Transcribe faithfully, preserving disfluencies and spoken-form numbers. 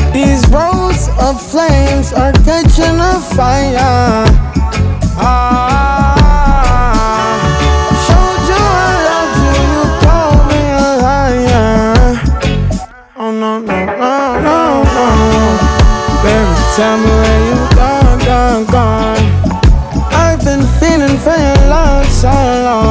These roads of flames are catching a fire. Ah, showed you I loved you, you called me a liar. Oh no, no, no, no, no. Baby, tell me where you gone, gone, gone. I've been feeling for your love so long.